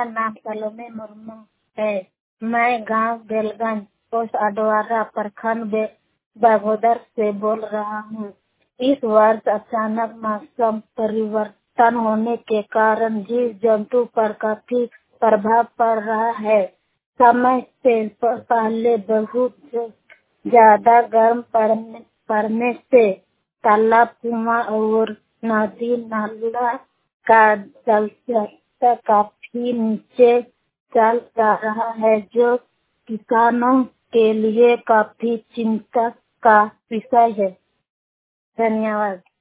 मेरा नाम सलोमी मुर्मू है। मैं गांव बेलगंज पोस्ट अडवारा प्रखंड बागोदर से बोल रहा हूँ। इस वर्ष अचानक मौसम परिवर्तन होने के कारण जीव जंतु पर काफी प्रभाव पड़ रहा है। समय से पहले बहुत ज्यादा गर्म पड़ने से तालाब, कुआं और नदी नाला का जलस्तर काफी नीचे चल जा रहा है, जो किसानों के लिए काफी चिंता का विषय है। धन्यवाद।